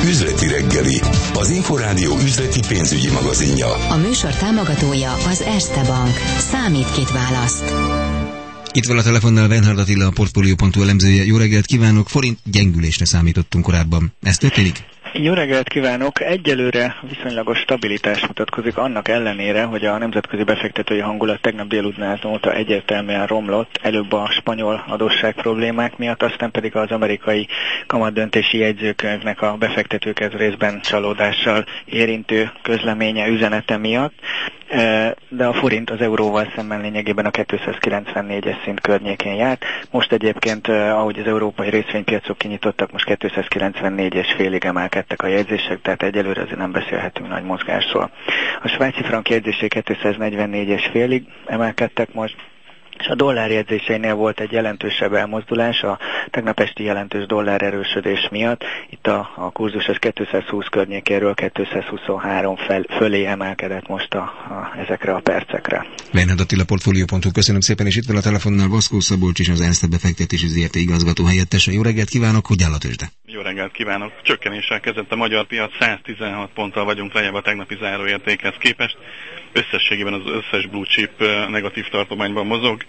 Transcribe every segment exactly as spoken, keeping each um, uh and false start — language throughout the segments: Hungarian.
Üzleti reggeli, az Inforádió üzleti pénzügyi magazinja. A műsor támogatója az Erste Bank. Számít, kit választ. Itt van a telefonnál Weinhard Attila, a Portfolio pont hu elemzője. Jó reggelt kívánok! Forint gyengülésre számítottunk korábban. Ez történik? Jó reggelt kívánok! Egyelőre viszonylagos stabilitás mutatkozik annak ellenére, hogy a nemzetközi befektetői hangulat tegnap délután óta egyértelműen romlott, előbb a spanyol adósság problémák miatt, aztán pedig az amerikai kamatdöntési jegyzőkönyvnek a befektetőket részben csalódással érintő közleménye, üzenete miatt. De a forint az euróval szemben lényegében a kétszázkilencvennégyes szint környékén járt. Most egyébként, ahogy az európai részvénypiacok kinyitottak, most kétszázkilencvennégyes félig emelkedtek a jegyzések, tehát egyelőre azért nem beszélhetünk nagy mozgásról. A svájci frank jegyzések kétszáznegyvennégyes félig emelkedtek most, és a dollár jegyzéseinél volt egy jelentősebb elmozdulás a tegnap esti jelentős dollár erősödés miatt. Itt a, a kurzus az kétszázhúsz környékéről kétszázhuszonhárom fel, fölé emelkedett most a, a, ezekre a percekre. Weinhard Attila, Portfolio pont hu, köszönöm szépen, és itt van a telefonnál Vaszkó Szabolcs is, az Erste befektetési zé er té igazgató helyettese. Jó reggelt kívánok, hogy áll a tőzsde? Jó reggelt kívánok! Csökkenéssel kezdett a magyar piac, száztizenhat ponttal vagyunk lejjebb a tegnapi záróértékhez képest. Összességében az összes blue chip negatív tartományban mozog.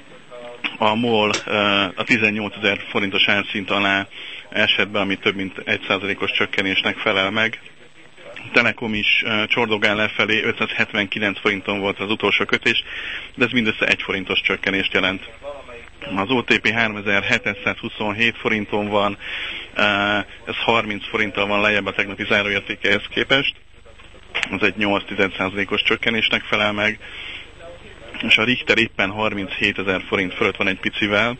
A MOL a tizennyolcezer forintos árszint alá esett be, ami több mint egy százalékos csökkenésnek felel meg. Telekom is csordogál lefelé, ötszázhetvenkilenc forinton volt az utolsó kötés, de ez mindössze egy forintos csökkenést jelent. Az o té pé háromezer-hétszázhuszonhét forinton van, ez harminc forinttal van lejjebb a tegnapi záróértékehez képest, ez egy nyolc százalékos csökkenésnek felel meg, és a Richter éppen harminchétezer forint fölött van egy picivel,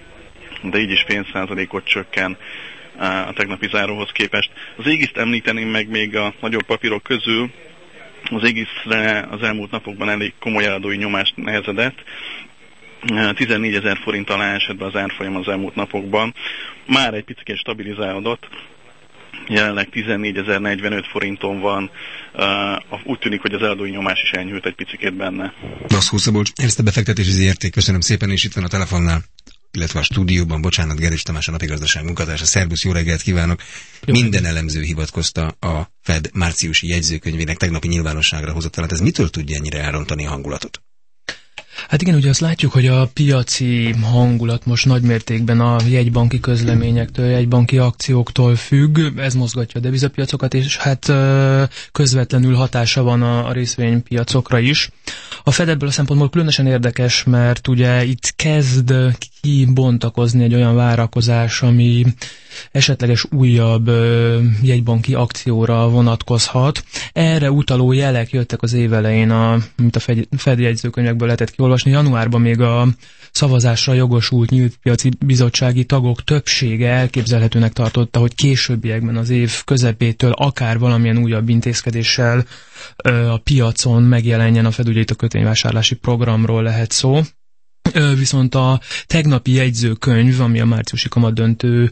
de így is fél százalékot csökken a tegnapi záróhoz képest. Az égészt említeném meg még a nagyobb papírok közül, az égészre az elmúlt napokban elég komoly eladói nyomást nehezedett, tizennégyezer forint alá esett be az árfolyam az elmúlt napokban, már egy picit stabilizálódott, jelenleg tizennégyezer-negyvenöt forinton van, uh, úgy tűnik, hogy az eladói nyomás is enyhült egy picikét benne. Vaszkó Szabolcs, Erste befektetési zé er té, köszönöm szépen, és itt van a telefonnál, illetve a stúdióban, bocsánat, Gerés Tamás, a napigazdaság munkatársa. Szerbusz, jó reggelt kívánok! Jó. Minden elemző hivatkozta a Fed márciusi jegyzőkönyvének tegnapi nyilvánosságra hozatalát. Ez mitől tudja ennyire elrontani a hangulatot? Hát igen, ugye azt látjuk, hogy a piaci hangulat most nagymértékben a jegybanki közleményektől, jegybanki akcióktól függ, ez mozgatja a devizapiacokat, és hát közvetlenül hatása van a részvénypiacokra is. A Fed ebből a szempontból különösen érdekes, mert ugye itt kezd kibontakozni egy olyan várakozás, ami esetleges újabb ö, jegybanki akcióra vonatkozhat. Erre utaló jelek jöttek az év elején, a, mint a Fed, Fed jegyzőkönyvekből lehetett kiolvasni. Januárban még a szavazásra jogosult nyílt piaci bizottsági tagok többsége elképzelhetőnek tartotta, hogy későbbiekben az év közepétől akár valamilyen újabb intézkedéssel ö, a piacon megjelenjen a Fed, ugye itt a kötvényvásárlási programról lehet szó. Viszont a tegnapi jegyzőkönyv, ami a márciusi kamatdöntő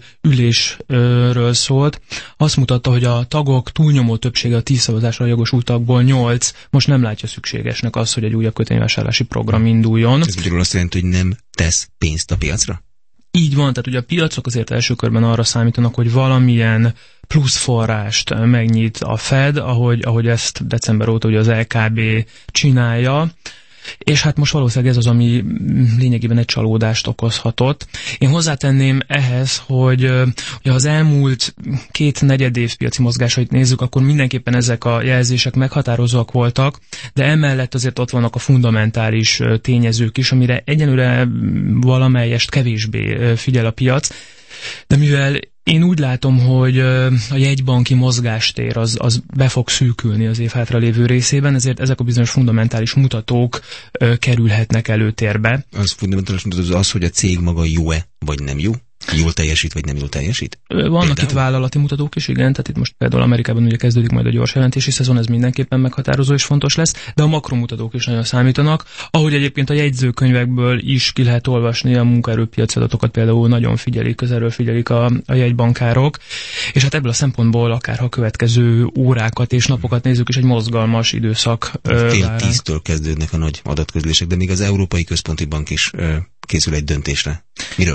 ülésről szólt, azt mutatta, hogy a tagok túlnyomó többsége, a tíz szavazásra jogosultakból nyolc most nem látja szükségesnek azt, hogy egy újabb kötvényvásárlási program induljon. Ez magyarul azt jelenti, hogy nem tesz pénzt a piacra? Így van, tehát ugye a piacok azért első körben arra számítanak, hogy valamilyen plusz forrást megnyit a Fed, ahogy, ahogy ezt december óta ugye az el ká bé csinálja. És hát most valószínűleg ez az, ami lényegében egy csalódást okozhatott. Én hozzátenném ehhez, hogy ha az elmúlt két negyed év piaci mozgásait nézzük, akkor mindenképpen ezek a jelzések meghatározóak voltak, de emellett azért ott vannak a fundamentális tényezők is, amire egyenlőre valamelyest kevésbé figyel a piac. De mivel én úgy látom, hogy a jegybanki mozgástér az, az be fog szűkülni az év hátralévő részében, ezért ezek a bizonyos fundamentális mutatók kerülhetnek előtérbe. Az fundamentális mutató az az, hogy a cég maga jó-e, vagy nem jó? Jól teljesít, vagy nem jól teljesít? Vannak például itt vállalati mutatók is, igen, tehát itt most például Amerikában ugye kezdődik majd a gyors jelentési szezon, ez mindenképpen meghatározó és fontos lesz, de a makromutatók is nagyon számítanak. Ahogy egyébként a jegyzőkönyvekből is ki lehet olvasni, a munkaerőpiaci adatokat például nagyon figyelik, közelről figyelik a, a jegybankárok, és hát ebből a szempontból akár ha a következő órákat és napokat nézzük, is egy mozgalmas időszak. Fél tíztől kezdődnek a nagy adatközlések, de még az Európai Központi Bank is ö, készül egy döntésre. Miről?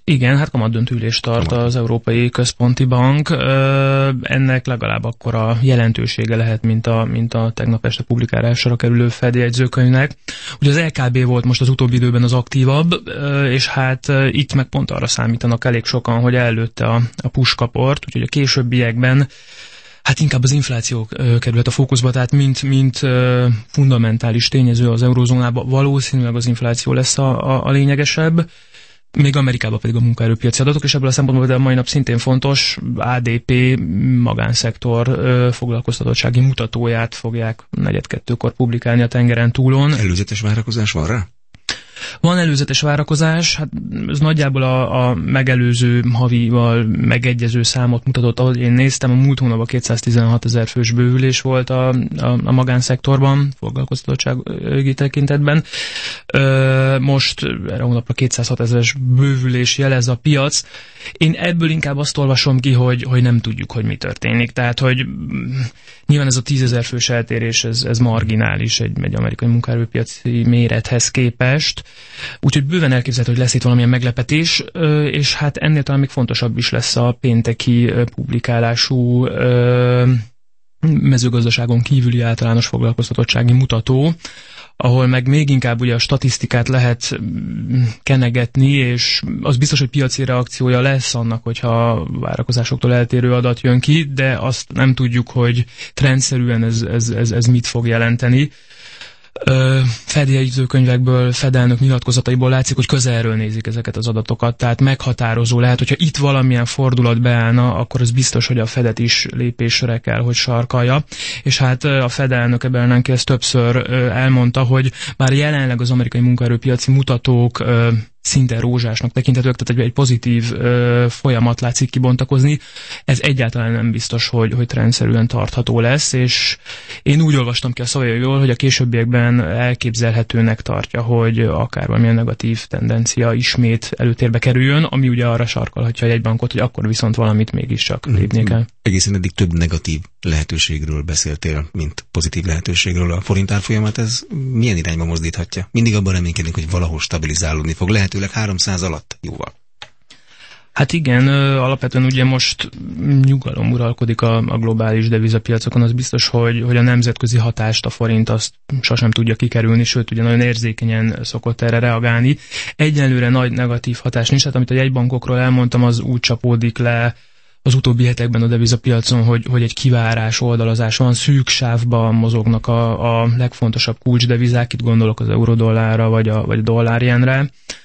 Igen, hát kamatdöntő ülést tart Kamat. az Európai Központi Bank. Ennek legalább akkora jelentősége lehet, mint a, mint a tegnap este publikálásra kerülő Fed jegyzőkönyvnek. Ugye az el ká bé volt most az utóbbi időben az aktívabb, és hát itt meg pont arra számítanak elég sokan, hogy előtte a, a puskaport, úgyhogy a későbbiekben hát inkább az infláció került a fókuszba, tehát mint, mint fundamentális tényező az eurózónában valószínűleg az infláció lesz a, a, a lényegesebb. Még Amerikában pedig a munkaerőpiaci adatok, és ebből a szempontból de a mai nap szintén fontos, á dé pé magánszektor ö, foglalkoztatottsági mutatóját fogják negyedkettőkor publikálni a tengeren túlon. Előzetes várakozás van rá? Van előzetes várakozás, hát ez nagyjából a, a megelőző havival megegyező számot mutatott, ahogy én néztem, a múlt hónapban kétszáztizenhat ezer fős bővülés volt a, a, a magánszektorban, foglalkoztatottsági tekintetben. Ö, most erre a hónapra kétszázhat ezeres bővülés jelez a piac. Én ebből inkább azt olvasom ki, hogy, hogy nem tudjuk, hogy mi történik. Tehát, hogy nyilván ez a tízezer fős eltérés, ez, ez marginális egy, egy amerikai munkaerőpiaci mérethez képest. Úgyhogy bőven elképzelhető, hogy lesz itt valamilyen meglepetés, és hát ennél talán még fontosabb is lesz a pénteki publikálású mezőgazdaságon kívüli általános foglalkoztatottsági mutató, ahol meg még inkább ugye a statisztikát lehet kenegetni, és az biztos, hogy piaci reakciója lesz annak, hogyha a várakozásoktól eltérő adat jön ki, de azt nem tudjuk, hogy trendszerűen ez, ez, ez, ez mit fog jelenteni. Fed jegyzőkönyvekből, Fed elnök nyilatkozataiból látszik, hogy közelről nézik ezeket az adatokat, tehát meghatározó lehet, hogyha itt valamilyen fordulat beállna, akkor az biztos, hogy a Fedet is lépésre kell, hogy sarkalja, és hát a Fed elnök Bernanke ezt többször elmondta, hogy már jelenleg az amerikai munkaerőpiaci mutatók szinte rózsásnak tekinthetők, tehát egy pozitív ö, folyamat látszik kibontakozni. Ez egyáltalán nem biztos, hogy, hogy trendszerűen tartható lesz, és én úgy olvastam ki a szavaiból, hogy a későbbiekben elképzelhetőnek tartja, hogy akár valamilyen negatív tendencia ismét előtérbe kerüljön, ami ugye arra sarkalhatja a jegybankot, hogy akkor viszont valamit mégiscsak lépnie kell. Egészen eddig több negatív lehetőségről beszéltél, mint pozitív lehetőségről. A forint árfolyamat ez milyen irányba mozdíthatja? Mindig abban reménykedünk, hogy valahol stabilizálódni fog, lehetőleg háromszáz alatt jóval. Hát igen, alapvetően ugye most nyugalom uralkodik a, a globális devizapiacokon, az biztos, hogy, hogy a nemzetközi hatást a forint azt sosem tudja kikerülni, sőt ugye nagyon érzékenyen szokott erre reagálni. Egyelőre nagy negatív hatás nincs, tehát amit a jegybankokról elmondtam, az úgy csapódik le az utóbbi hetekben a devizapiacon, hogy, hogy egy kivárás, oldalazás van, szűk sávban mozognak a, a legfontosabb kulcsdevizák, itt gondolok az eurodollárra vagy a, vagy a dollárjenre.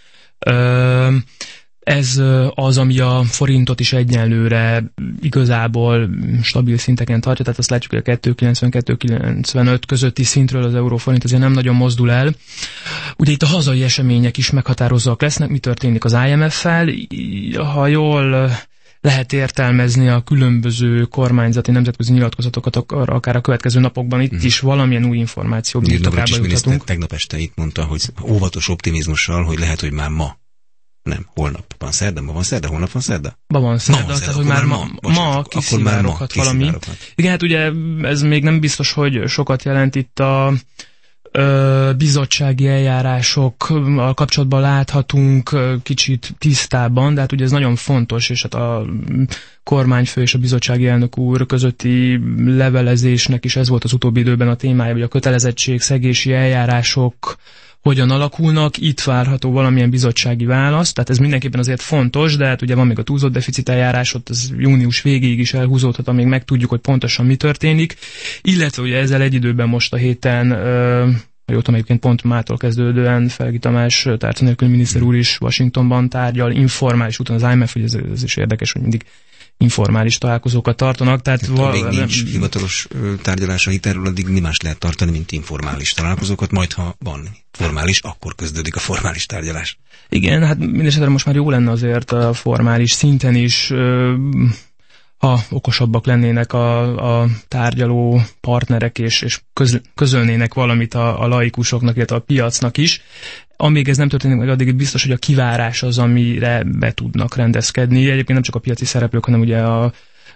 Ez az, ami a forintot is egyenlőre igazából stabil szinteken tartja, tehát azt látjuk, hogy a kettő kilencven kettő kilencvenöt közötti szintről az euróforint azért nem nagyon mozdul el. Ugye itt a hazai események is meghatározóak lesznek, mi történik az i em ef-fel, ha jól lehet értelmezni a különböző kormányzati nemzetközi nyilatkozatokat akár a következő napokban, itt is valamilyen új információ birtokába juthatunk. Tegnap este itt mondta, hogy óvatos optimizmussal, hogy lehet, hogy már ma. Nem, holnap van szerda, ma van szerda, holnap van szerda? Ma van szerda, ma van szerda, tehát hogy már ma, ma, ma kiszivároghat valami. Igen, hát ugye ez még nem biztos, hogy sokat jelent itt a ö, bizottsági eljárásokkal kapcsolatban láthatunk kicsit tisztában, de hát ugye ez nagyon fontos, és hát a kormányfő és a bizottsági elnök úr közötti levelezésnek is ez volt az utóbbi időben a témája, hogy a kötelezettség, szegési eljárások hogyan alakulnak, itt várható valamilyen bizottsági válasz, tehát ez mindenképpen azért fontos, de hát ugye van még a túlzott deficit eljárás, ott ez június végéig is elhúzódhat, amíg megtudjuk, hogy pontosan mi történik, illetve ugye ezzel egy időben most a héten, ha jól tudom, egyébként pont mától kezdődően Felgi Tamás tárcanélküli miniszter úr is Washingtonban tárgyal, informális úton az i em ef, hogy ez, ez is érdekes, hogy mindig informális találkozókat tartanak. Tehát val- még nincs nem... hivatalos tárgyalás a hitelről, addig mi más lehet tartani, mint informális találkozókat, majd ha van formális, akkor kezdődik a formális tárgyalás. Igen, hát mindesetre most már jó lenne azért a formális szinten is, ha okosabbak lennének a, a tárgyaló partnerek, és, és köz, közölnének valamit a, a laikusoknak, illetve a piacnak is. Amíg ez nem történik meg, addig biztos, hogy a kivárás az, amire be tudnak rendezkedni. Egyébként nem csak a piaci szereplők, hanem ugye a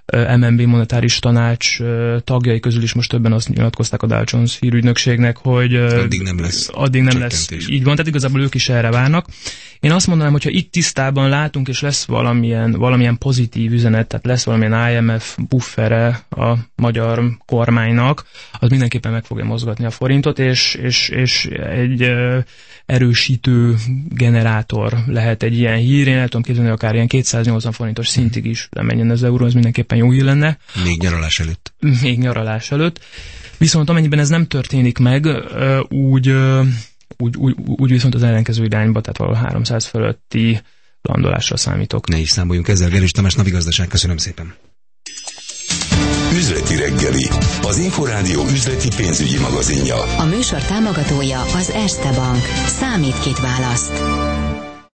em en bé monetáris tanács tagjai közül is most többen azt nyilatkozták a Dow Jones hírügynökségnek, hogy addig nem lesz. Addig nem lesz. Így van, tehát igazából ők is erre várnak. Én azt mondanám, hogyha itt tisztában látunk, és lesz valamilyen, valamilyen pozitív üzenet, tehát lesz valamilyen i em ef buffere a magyar kormánynak, az mindenképpen meg fogja mozgatni a forintot, és, és, és egy erősítő generátor lehet egy ilyen hír. Én el tudom képzelni, akár ilyen kétszáznyolcvan forintos szintig is lemenjen az euró, ez mindenképpen jó hír lenne. Még nyaralás előtt. Még nyaralás előtt. Viszont amennyiben ez nem történik meg, úgy, úgy, úgy, úgy viszont az ellenkező irányba, tehát valahol háromszáz fölötti landolásra számítok. Ne is számoljunk ezzel. Gerés Tamás, Navigazdaság, köszönöm szépen. Üzleti reggeli, az Inforádió üzleti pénzügyi magazinja. A műsor támogatója az Erste Bank. Számít, kit választ.